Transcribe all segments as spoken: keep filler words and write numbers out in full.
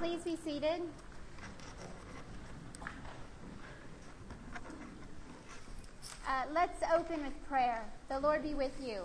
Please be seated. Uh, let's open with prayer. The Lord be with you.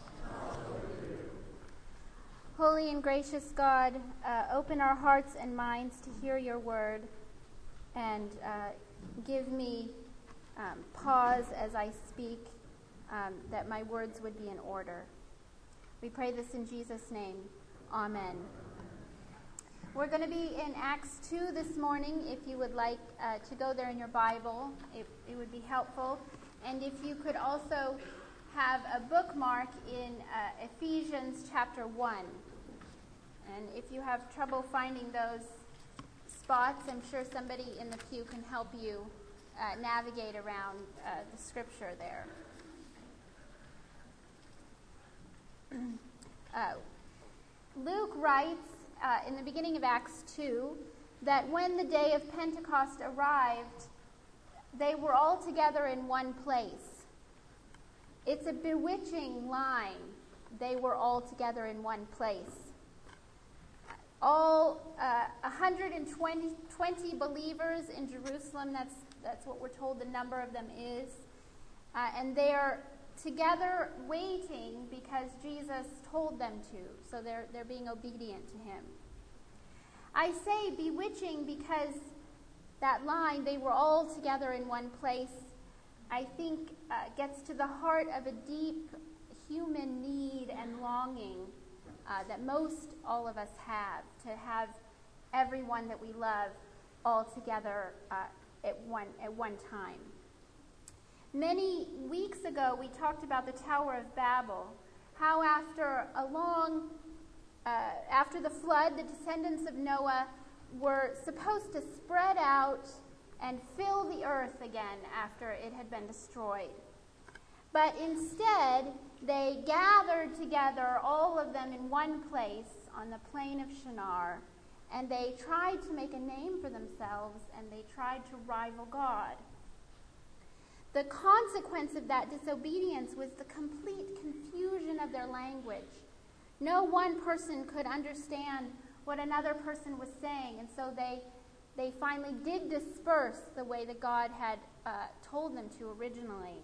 Holy and gracious God, uh, open our hearts and minds to hear your word, and uh, give me um, pause as I speak, um, that my words would be in order. We pray this in Jesus' name. Amen. We're going to be in Acts two this morning. If you would like uh, to go there in your Bible, it, it would be helpful. And if you could also have a bookmark in uh, Ephesians chapter one. And if you have trouble finding those spots, I'm sure somebody in the pew can help you uh, navigate around uh, the scripture there. uh, Luke writes uh, in the beginning of Acts two that when the day of Pentecost arrived, they were all together in one place. It's a bewitching line. They were all together in one place. All uh, one hundred twenty, twenty believers in Jerusalem, that's, that's what we're told the number of them is. Uh, and they're together waiting because Jesus told them to. So they're, they're being obedient to him. I say bewitching because that line, they were all together in one place, I think uh, gets to the heart of a deep human need and longing uh, that most all of us have, to have everyone that we love all together uh, at one at one time. Many weeks ago, we talked about the Tower of Babel, how after a long, uh, after the flood, the descendants of Noah were supposed to spread out and fill the earth again after it had been destroyed. But instead, they gathered together, all of them in one place on the plain of Shinar, and they tried to make a name for themselves, and they tried to rival God. The consequence of that disobedience was the complete confusion of their language. No one person could understand what another person was saying, and so they they finally did disperse the way that God had uh, told them to originally.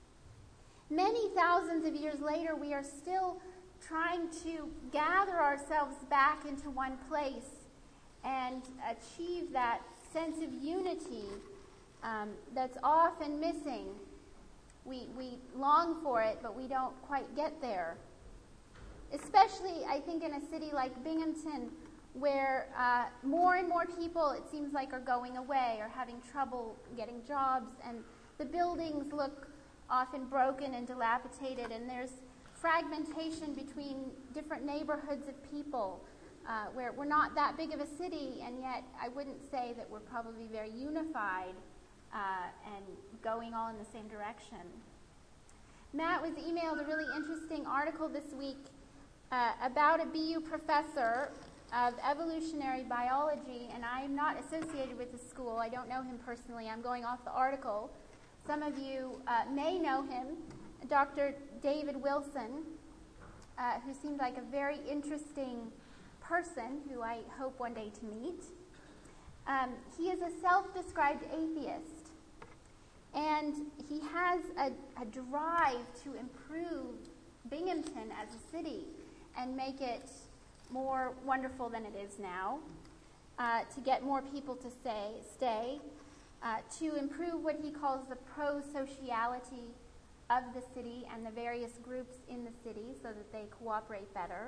Many thousands of years later, we are still trying to gather ourselves back into one place and achieve that sense of unity um, that's often missing. We, we long for it, but we don't quite get there. Especially, I think, in a city like Binghamton, where uh, more and more people, it seems like, are going away or having trouble getting jobs, and the buildings look often broken and dilapidated, and there's fragmentation between different neighborhoods of people, uh, where we're not that big of a city, and yet I wouldn't say that we're probably very unified uh, and going all in the same direction. Matt was emailed a really interesting article this week uh, about a B U professor of evolutionary biology, and I'm not associated with the school. I don't know him personally. I'm going off the article. Some of you uh, may know him, Doctor David Wilson, uh, who seemed like a very interesting person who I hope one day to meet. Um, he is a self-described atheist, and he has a, a drive to improve Binghamton as a city and make it more wonderful than it is now, uh, to get more people to say, stay, uh, to improve what he calls the pro-sociality of the city and the various groups in the city so that they cooperate better.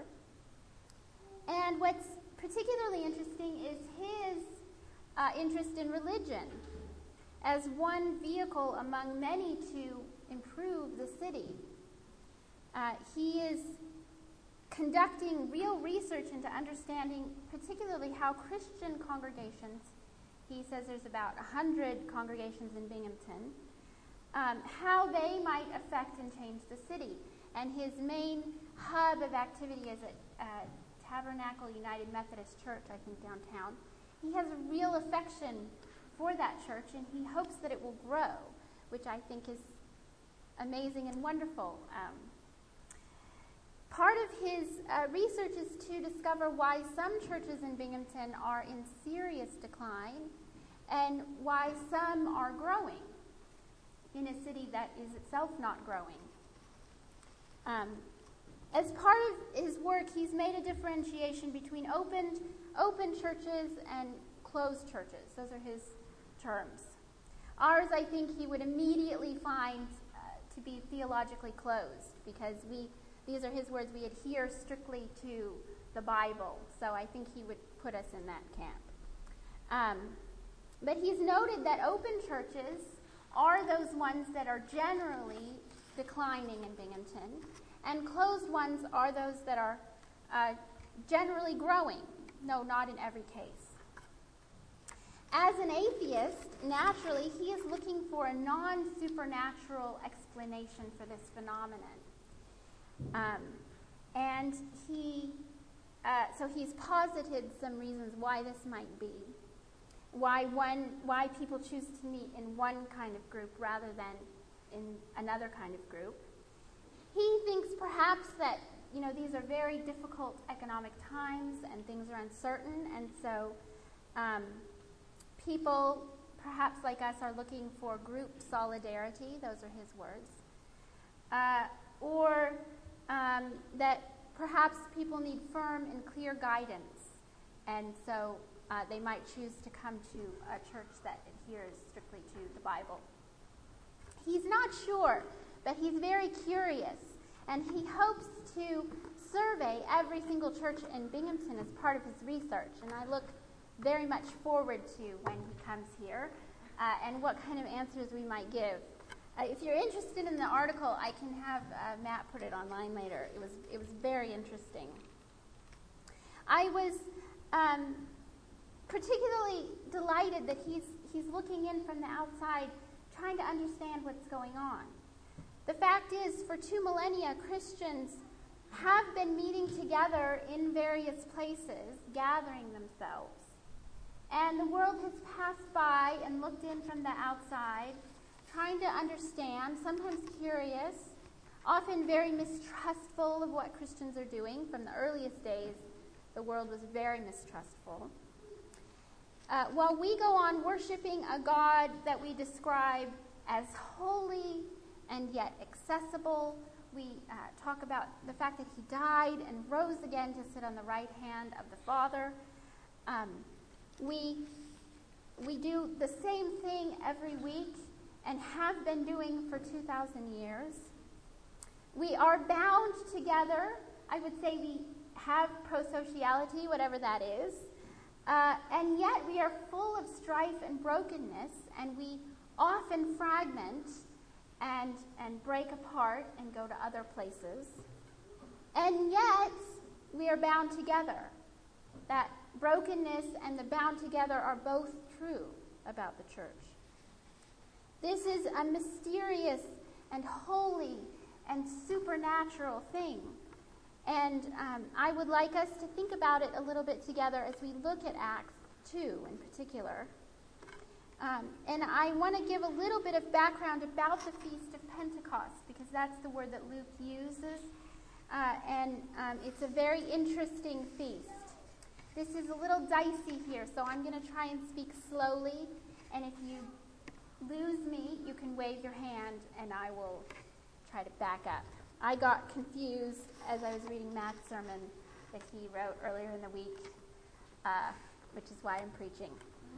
And what's particularly interesting is his uh, interest in religion as one vehicle among many to improve the city. Uh, he is conducting real research into understanding particularly how Christian congregations, he says there's about one hundred congregations in Binghamton, um, how they might affect and change the city. And his main hub of activity is at uh, Tabernacle United Methodist Church, I think, downtown. He has a real affection for that church, and he hopes that it will grow, which I think is amazing and wonderful. Um, part of his uh, research is to discover why some churches in Binghamton are in serious decline and why some are growing in a city that is itself not growing. Um, as part of his work, he's made a differentiation between open, open churches and closed churches. Those are his terms. Ours, I think, he would immediately find uh, to be theologically closed, because we, these are his words, we adhere strictly to the Bible. So I think he would put us in that camp. Um, but he's noted that open churches are those ones that are generally declining in Binghamton, and closed ones are those that are uh, generally growing. No, not in every case. As an atheist, naturally, he is looking for a non-supernatural explanation for this phenomenon. Um, and he, uh, so he's posited some reasons why this might be. Why one, why people choose to meet in one kind of group rather than in another kind of group. He thinks perhaps that, you know, these are very difficult economic times and things are uncertain, and so um, people, perhaps like us, are looking for group solidarity. Those are his words. Uh, or um, that perhaps people need firm and clear guidance, and so uh, they might choose to come to a church that adheres strictly to the Bible. He's not sure, but he's very curious, and he hopes to survey every single church in Binghamton as part of his research, and I look very much forward to when he comes here uh, and what kind of answers we might give. Uh, if you're interested in the article, I can have uh, Matt put it online later. It was it was very interesting. I was um, particularly delighted that he's he's looking in from the outside, trying to understand what's going on. The fact is, for two millennia, Christians have been meeting together in various places, gathering themselves. And the world has passed by and looked in from the outside, trying to understand, sometimes curious, often very mistrustful of what Christians are doing. From the earliest days, the world was very mistrustful. Uh, while we go on worshiping a God that we describe as holy and yet accessible, we uh, talk about the fact that he died and rose again to sit on the right hand of the Father. Um, We, we do the same thing every week and have been doing for two thousand years. We are bound together. I would say we have prosociality, whatever that is. Uh, and yet we are full of strife and brokenness, and we often fragment and, and break apart and go to other places. And yet we are bound together. That brokenness and the bound together are both true about the church. This is a mysterious and holy and supernatural thing. And um, I would like us to think about it a little bit together as we look at Acts two in particular. Um, and I want to give a little bit of background about the Feast of Pentecost, because that's the word that Luke uses. Uh, and um, it's a very interesting feast. This is a little dicey here, so I'm going to try and speak slowly, and if you lose me, you can wave your hand, and I will try to back up. I got confused as I was reading Matt's sermon that he wrote earlier in the week, uh, which is why I'm preaching.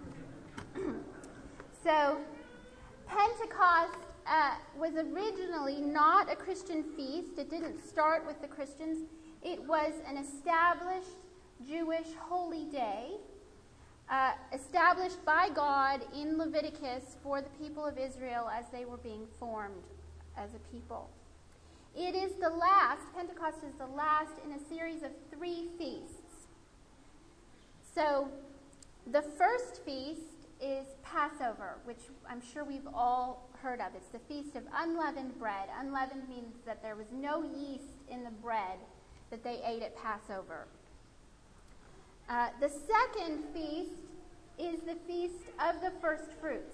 So, Pentecost uh, was originally not a Christian feast. It didn't start with the Christians. It was an established Jewish holy day, uh, established by God in Leviticus for the people of Israel as they were being formed as a people. It is the last, Pentecost is the last in a series of three feasts. So, the first feast is Passover, which I'm sure we've all heard of. It's the Feast of Unleavened Bread. Unleavened means that there was no yeast in the bread that they ate at Passover. Uh, the second feast is the Feast of the First Fruits.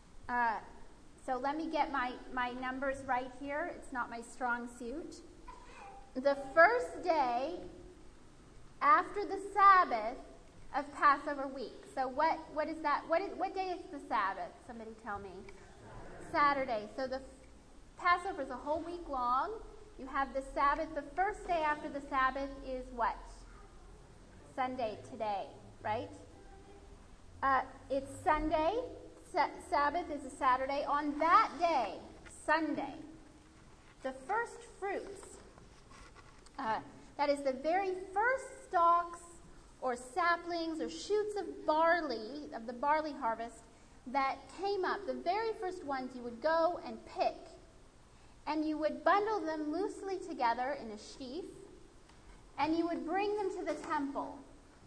Uh, so let me get my, my numbers right here. It's not my strong suit. the first day after the Sabbath of Passover week. So what, what is that? What, is, what day is the Sabbath? Somebody tell me. Saturday. So the Passover is a whole week long. You have the Sabbath. The first day after the Sabbath is what? Sunday today, right? Uh, it's Sunday. Sa- Sabbath is a Saturday. On that day, Sunday, the first fruits, uh, that is the very first stalks or saplings or shoots of barley, of the barley harvest, that came up, the very first ones you would go and pick. And you would bundle them loosely together in a sheaf, and you would bring them to the temple.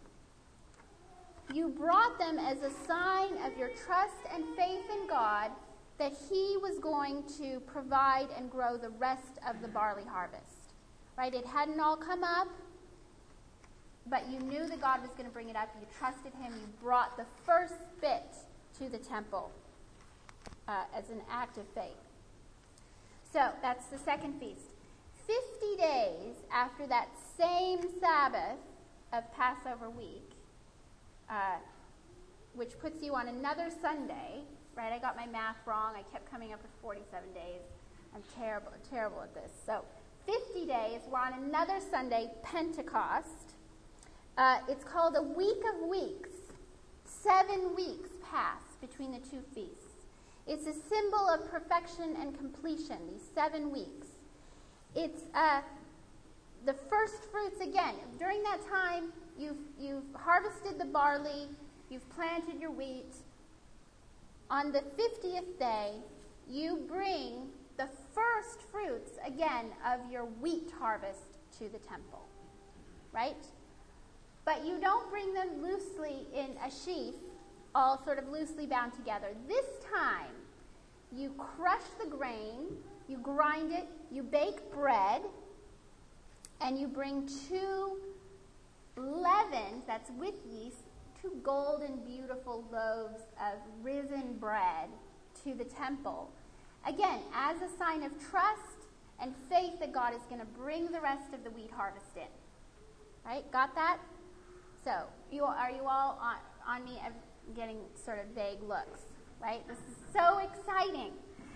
You brought them as a sign of your trust and faith in God that He was going to provide and grow the rest of the barley harvest. Right? It hadn't all come up, but you knew that God was going to bring it up. You trusted Him. You brought the first bit to the temple uh, as an act of faith. So that's the second feast. Fifty days after that same Sabbath of Passover week, uh, which puts you on another Sunday, right? I got my math wrong. I kept coming up with forty-seven days. I'm terrible, terrible at this. So fifty days, we're on another Sunday, Pentecost. Uh, it's called a week of weeks. Seven weeks pass between the two feasts. It's a symbol of perfection and completion, these seven weeks. It's uh, the first fruits again. During that time, you've, you've harvested the barley, you've planted your wheat. On the fiftieth day, you bring the first fruits, again, of your wheat harvest to the temple, right? But you don't bring them loosely in a sheaf, all sort of loosely bound together. This time, you crush the grain, you grind it, you bake bread, and you bring two leavens, that's with yeast, two golden, beautiful loaves of risen bread to the temple. Again, as a sign of trust and faith that God is going to bring the rest of the wheat harvest in. Right? Got that? So, you are you all on, on me? I'm getting sort of vague looks, right? This is so exciting.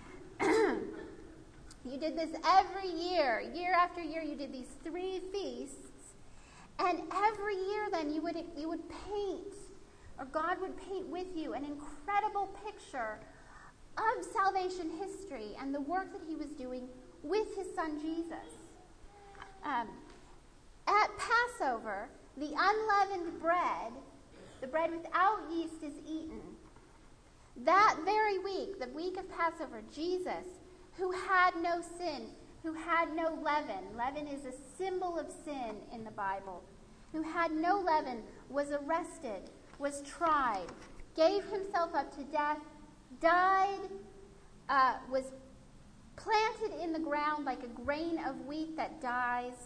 You did this every year. Year after year, you did these three feasts. And every year then, you would, you would paint, or God would paint with you, an incredible picture of salvation history and the work that He was doing with His Son Jesus. Um, at Passover, the unleavened bread, the bread without yeast, is eaten. That very week, the week of Passover, Jesus, who had no sin, who had no leaven, leaven is a symbol of sin in the Bible, who had no leaven, was arrested, was tried, gave Himself up to death, died, uh, was planted in the ground like a grain of wheat that dies,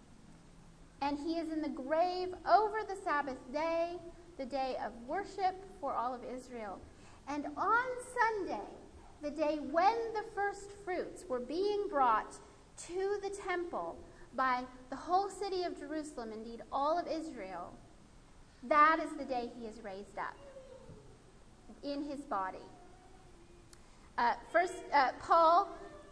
and He is in the grave over the Sabbath day, the day of worship for all of Israel. And on Sunday, the day when the first fruits were being brought to the temple by the whole city of Jerusalem, indeed all of Israel, that is the day He is raised up in His body. Uh, first, uh, Paul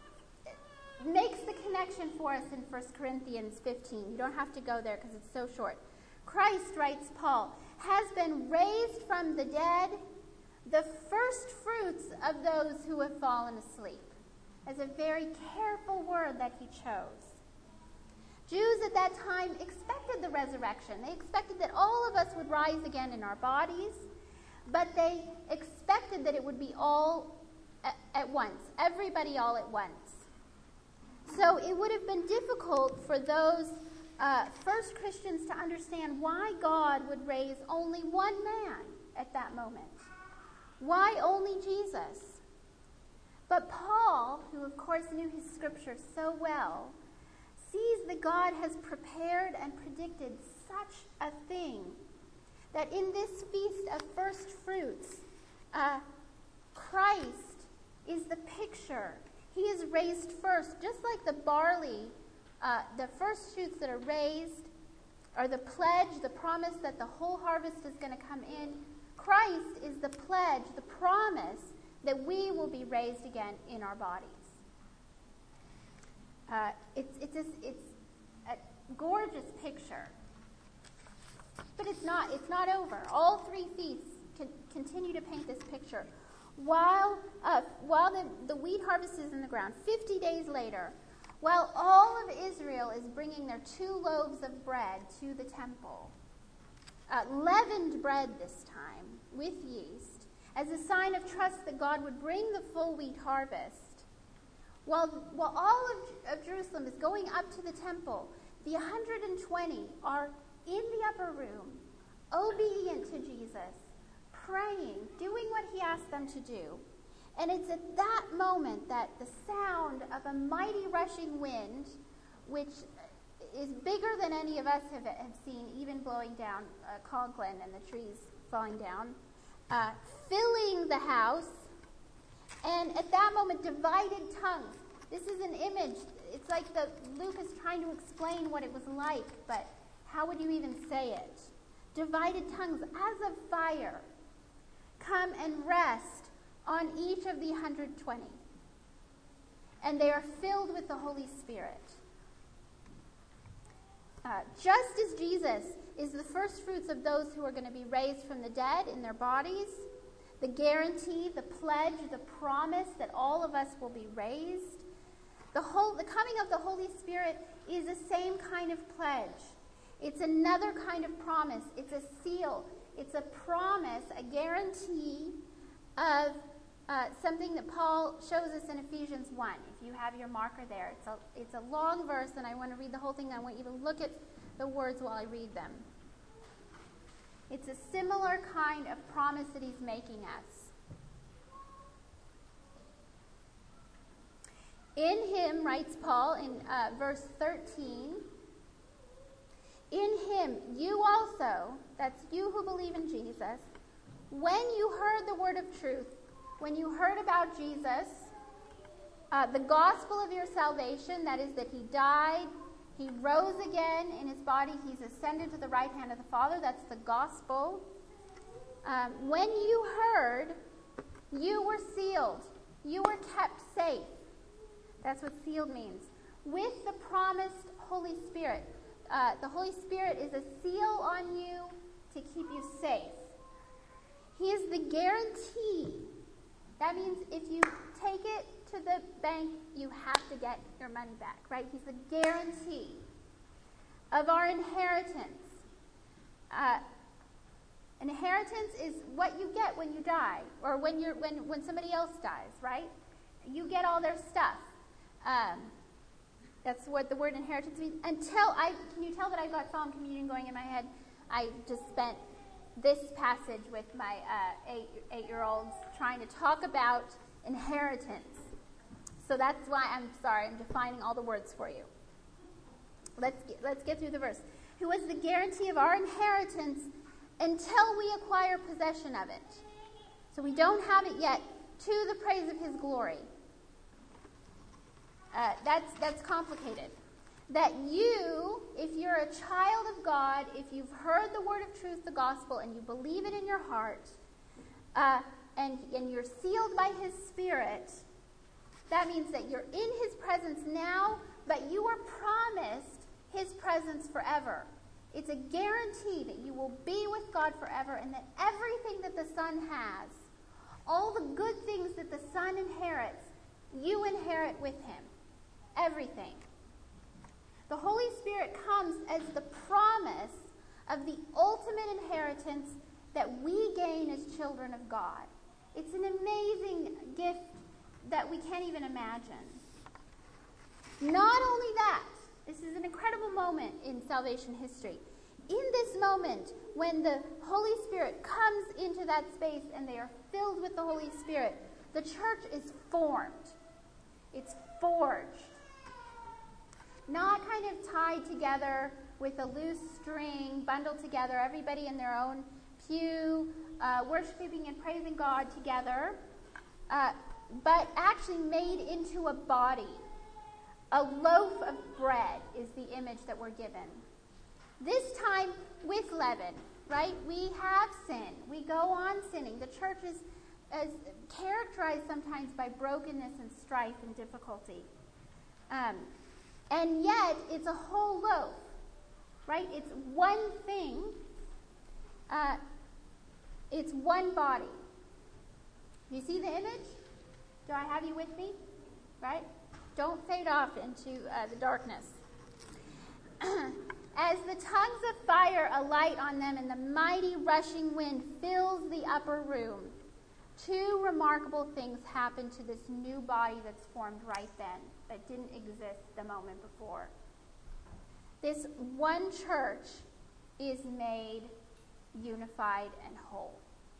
makes the connection for us in First Corinthians fifteen. You don't have to go there because it's so short. Christ, writes Paul, has been raised from the dead, the first fruits of those who have fallen asleep. As a very careful word that he chose. Jews at that time expected the resurrection. They expected that all of us would rise again in our bodies, but they expected that it would be all at, at once, everybody all at once. So it would have been difficult for those uh, first Christians to understand why God would raise only one man at that moment. Why only Jesus? But Paul, who of course knew his scripture so well, sees that God has prepared and predicted such a thing that in this feast of first fruits, uh, Christ is the picture. He is raised first, just like the barley uh, the first fruits that are raised are the pledge, the promise that the whole harvest is going to come in. Christ is the pledge, the promise that we will be raised again in our bodies. Uh, it's, it's, a, it's a gorgeous picture. But it's not, it's not over. All three feasts can continue to paint this picture. While, uh, while the, the wheat harvest is in the ground, fifty days later, while all of Israel is bringing their two loaves of bread to the temple, uh, leavened bread this time, with yeast, as a sign of trust that God would bring the full wheat harvest, while, while all of, of Jerusalem is going up to the temple, the one hundred twenty are in the upper room, obedient to Jesus, praying, doing what he asked them to do. And it's at that moment that the sound of a mighty rushing wind, which is bigger than any of us have, have seen, even blowing down uh, Conklin and the trees falling down, uh, filling the house, and at that moment, divided tongues. This is an image. It's like the Luke is trying to explain what it was like, but how would you even say it? Divided tongues as of fire come and rest on each of the one hundred twenty. And they are filled with the Holy Spirit. Uh, just as Jesus is the first fruits of those who are going to be raised from the dead in their bodies, the guarantee, the pledge, the promise that all of us will be raised, the whole, the coming of the Holy Spirit is the same kind of pledge. It's another kind of promise. It's a seal. It's a promise, a guarantee of uh, something that Paul shows us in Ephesians one. If you have your marker there, it's a, it's a long verse, and I want to read the whole thing. I want you to look at the words while I read them. It's a similar kind of promise that he's making us. In him, writes Paul in uh, verse thirteen, in him you also, that's you who believe in Jesus, when you heard the word of truth, when you heard about Jesus, uh, the gospel of your salvation, that is that he died, he rose again in his body, he's ascended to the right hand of the Father, that's the gospel. Um, when you heard, you were sealed, you were kept safe. That's what sealed means. With the promised Holy Spirit. Uh, the Holy Spirit is a seal on you to keep you safe. He is the guarantee. That means if you take it to the bank, you have to get your money back, right? He's the guarantee of our inheritance. Uh, inheritance is what you get when you die, or when you're when when somebody else dies, right? You get all their stuff. Um, that's what the word inheritance means. Until I, can you tell that I've got Psalm Communion going in my head? I just spent this passage with my uh, eight, eight-year-olds trying to talk about inheritance. So that's why I'm sorry, I'm defining all the words for you. Let's get, let's get through the verse. Who is the guarantee of our inheritance until we acquire possession of it. So we don't have it yet, to the praise of his glory. Uh, that's that's complicated. That you, if you're a child of God, if you've heard the word of truth, the gospel, and you believe it in your heart, uh, and, and you're sealed by his Spirit, that means that you're in his presence now, but you are promised his presence forever. It's a guarantee that you will be with God forever, and that everything that the Son has, all the good things that the Son inherits, you inherit with him. Everything. The Holy Spirit comes as the promise of the ultimate inheritance that we gain as children of God. It's an amazing gift that we can't even imagine. Not only that, this is an incredible moment in salvation history. In this moment, when the Holy Spirit comes into that space and they are filled with the Holy Spirit, the church is formed. It's forged. Not kind of tied together with a loose string, bundled together, everybody in their own pew, uh, worshiping and praising God together, uh, but actually made into a body. A loaf of bread is the image that we're given. This time with leaven, right? We have sin. We go on sinning. The church is, is characterized sometimes by brokenness and strife and difficulty. Um, and yet, it's a whole loaf, right? It's one thing. Uh, it's one body. You see the image? Do I have you with me? Right? Don't fade off into uh, the darkness. As the tongues of fire alight on them and the mighty rushing wind fills the upper room, two remarkable things happen to this new body that's formed right then that didn't exist the moment before. This one church is made unified and whole.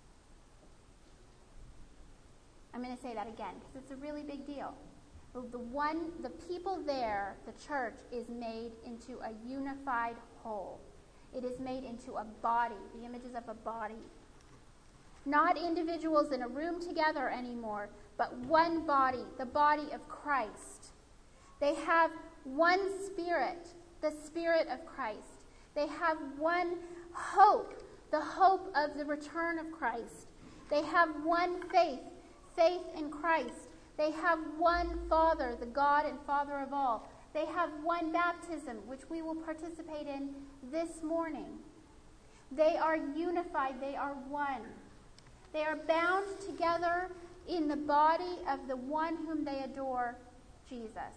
I'm going to say that again because it's a really big deal. The one, the people there, the church, is made into a unified whole. It is made into a body, the images of a body. Not individuals in a room together anymore, but one body, the body of Christ. They have one spirit, the Spirit of Christ. They have one hope, the hope of the return of Christ. They have one faith, faith in Christ. They have one Father, the God and Father of all. They have one baptism, which we will participate in this morning. They are unified. They are one. They are bound together in the body of the one whom they adore, Jesus.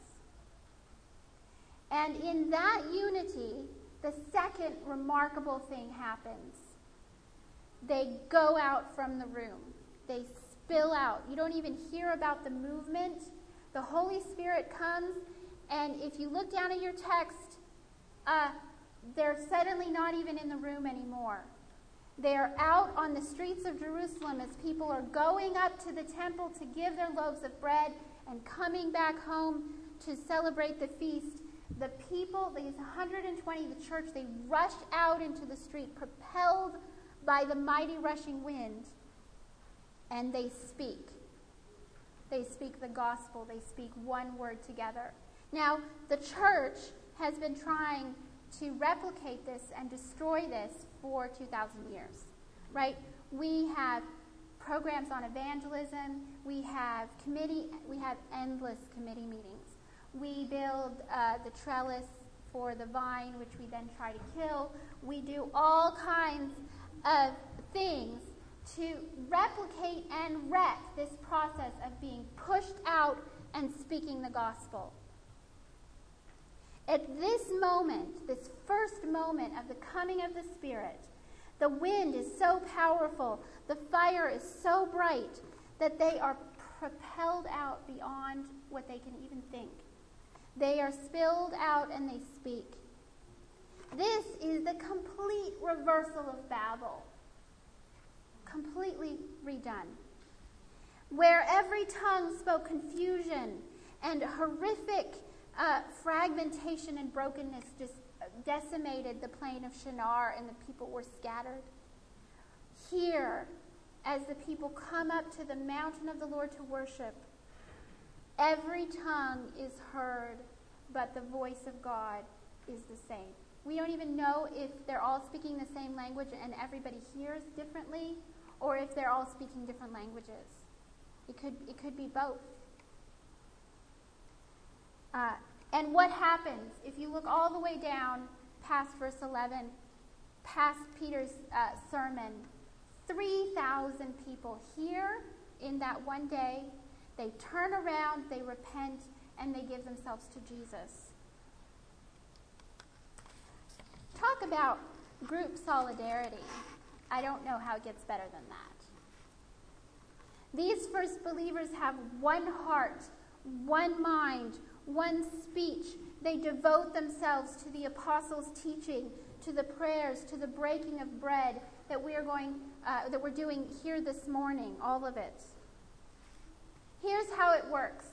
And in that unity, the second remarkable thing happens. They go out from the room. They spill out. You don't even hear about the movement. The Holy Spirit comes, and if you look down at your text, uh, they're suddenly not even in the room anymore. They're out on the streets of Jerusalem as people are going up to the temple to give their loaves of bread and coming back home to celebrate the feast. The people, these one hundred twenty, the church, they rush out into the street, propelled by the mighty rushing wind, and they speak. They speak the gospel. They speak one word together. Now, the church has been trying to replicate this and destroy this for two thousand years, right? We have programs on evangelism. We have committee. We have endless committee meetings. We build uh, the trellis for the vine, which we then try to kill. We do all kinds of things to replicate and wreck this process of being pushed out and speaking the gospel. At this moment, this first moment of the coming of the Spirit, the wind is so powerful, the fire is so bright, that they are propelled out beyond what they can even think. They are spilled out and they speak. This is the complete reversal of Babel. Completely redone. Where every tongue spoke confusion and horrific uh, fragmentation and brokenness just decimated the plain of Shinar and the people were scattered. Here, as the people come up to the mountain of the Lord to worship, every tongue is heard, but the voice of God is the same. We don't even know if they're all speaking the same language and everybody hears differently, or if they're all speaking different languages. It could, it could be both. Uh, and what happens if you look all the way down past verse eleven, past Peter's uh, sermon? three thousand people hear in that one day. They turn around, they repent, and they give themselves to Jesus. Talk about group solidarity. I don't know how it gets better than that. These first believers have one heart, one mind, one speech. They devote themselves to the apostles' teaching, to the prayers, to the breaking of bread that we are going, uh, that we're doing here this morning. All of it. Here's how it works.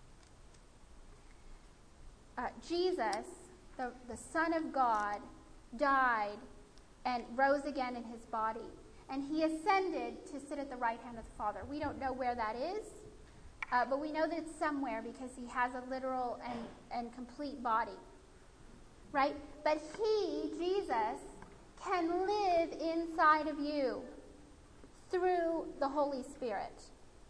Uh, Jesus, the, the Son of God, died and rose again in his body. And he ascended to sit at the right hand of the Father. We don't know where that is. Uh, but we know that it's somewhere because he has a literal and, and complete body. Right? But he, Jesus, can live inside of you through the Holy Spirit.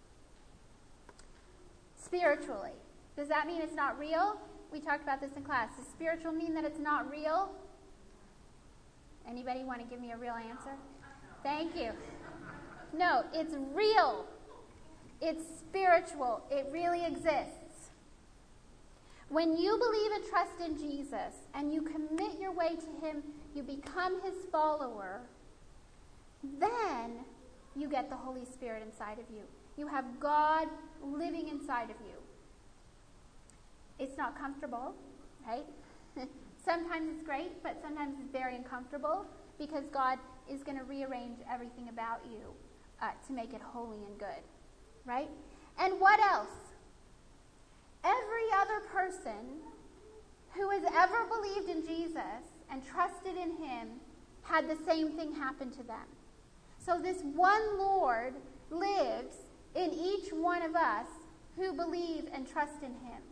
Spiritually. Does that mean it's not real? We talked about this in class. Does spiritual mean that it's not real? Anybody want to give me a real answer? Thank you. No, it's real. It's spiritual. It really exists. When you believe and trust in Jesus and you commit your way to him, you become his follower, then you get the Holy Spirit inside of you. You have God living inside of you. It's not comfortable, right? Sometimes it's great, but sometimes it's very uncomfortable because God is going to rearrange everything about you uh, to make it holy and good, right? And what else? Every other person who has ever believed in Jesus and trusted in him had the same thing happen to them. So this one Lord lives in each one of us who believe and trust in him.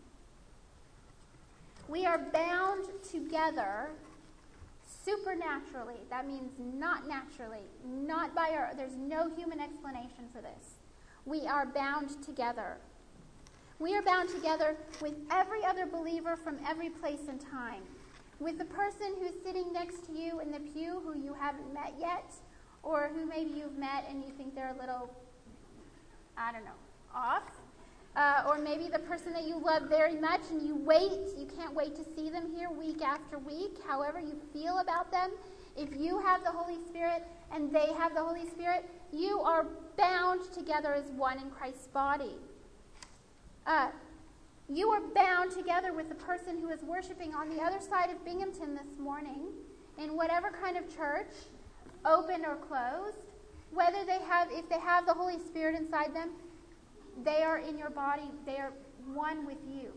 We are bound together supernaturally. That means not naturally, not by our, there's no human explanation for this. We are bound together. We are bound together with every other believer from every place and time. With the person who's sitting next to you in the pew who you haven't met yet, or who maybe you've met and you think they're a little, I don't know, off. Uh, or maybe the person that you love very much and you wait, you can't wait to see them here week after week, however you feel about them. If you have the Holy Spirit and they have the Holy Spirit, you are bound together as one in Christ's body. Uh, you are bound together with the person who is worshiping on the other side of Binghamton this morning in whatever kind of church, open or closed, whether they have, if they have the Holy Spirit inside them, they are in your body. They are one with you.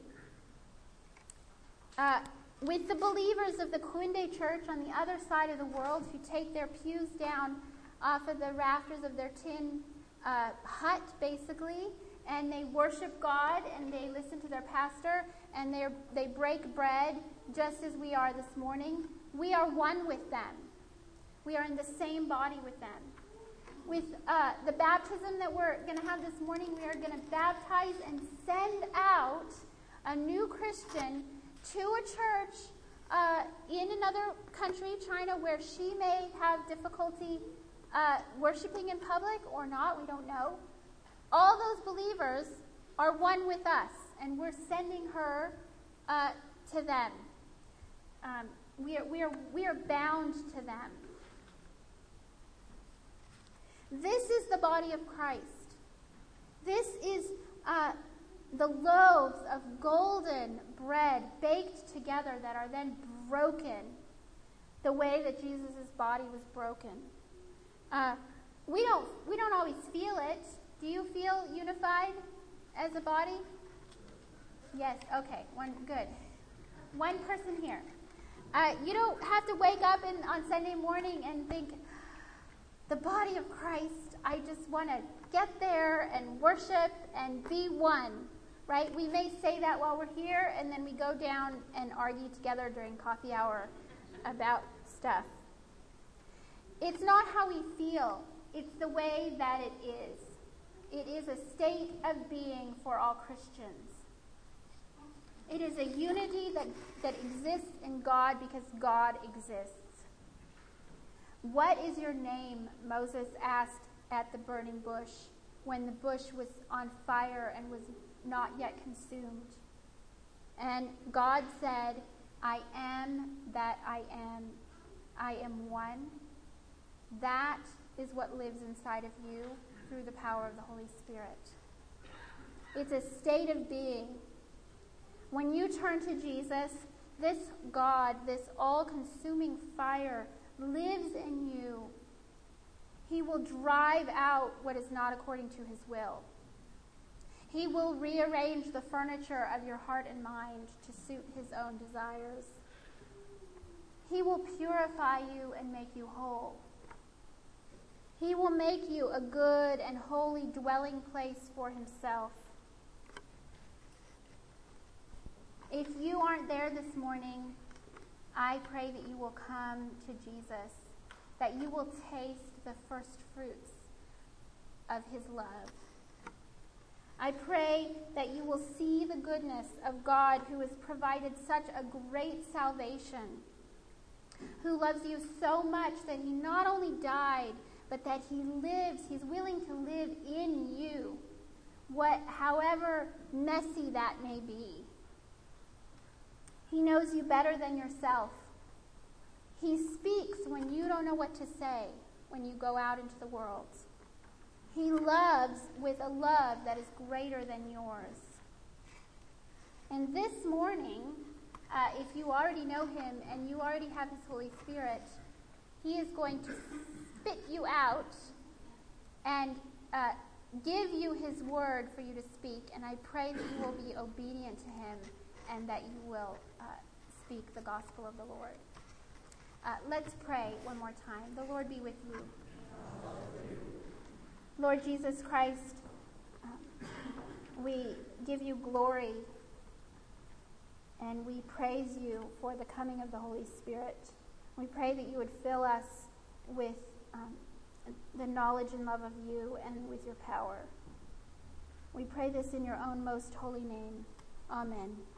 Uh, with the believers of the Kuinde Church on the other side of the world who take their pews down off of the rafters of their tin uh, hut, basically, and they worship God and they listen to their pastor and they they break bread just as we are this morning. We are one with them. We are in the same body with them. With uh, the baptism that we're going to have this morning, we are going to baptize and send out a new Christian to a church uh, in another country, China, where she may have difficulty uh, worshiping in public or not. We don't know. All those believers are one with us, and we're sending her uh, to them. Um, we are, we are, we are bound to them. This is the body of Christ. This is uh, the loaves of golden bread baked together that are then broken the way that Jesus' body was broken. Uh, we don't we don't always feel it. Do you feel unified as a body? Yes. Okay. One good. One person here. Uh, you don't have to wake up in, on Sunday morning and think, the body of Christ, I just want to get there and worship and be one, right? We may say that while we're here, and then we go down and argue together during coffee hour about stuff. It's not how we feel. It's the way that it is. It is a state of being for all Christians. It is a unity that, that exists in God because God exists. What is your name? Moses asked at the burning bush when the bush was on fire and was not yet consumed. And God said, I am that I am. I am one. That is what lives inside of you through the power of the Holy Spirit. It's a state of being. When you turn to Jesus, this God, this all-consuming fire, lives in you. He will drive out what is not according to his will. He will rearrange the furniture of your heart and mind to suit his own desires. He will purify you and make you whole. He will make you a good and holy dwelling place for himself. If you aren't there this morning, I pray that you will come to Jesus, that you will taste the first fruits of his love. I pray that you will see the goodness of God, who has provided such a great salvation, who loves you so much that he not only died, but that he lives, he's willing to live in you, what, however messy that may be. He knows you better than yourself. He speaks when you don't know what to say when you go out into the world. He loves with a love that is greater than yours. And this morning, uh, if you already know him and you already have his Holy Spirit, he is going to spit you out and uh, give you his word for you to speak. And I pray that you will be obedient to him and that you will uh, speak the gospel of the Lord. Uh, let's pray one more time. The Lord be with you. Lord Jesus Christ, um, we give you glory and we praise you for the coming of the Holy Spirit. We pray that you would fill us with um, the knowledge and love of you and with your power. We pray this in your own most holy name. Amen.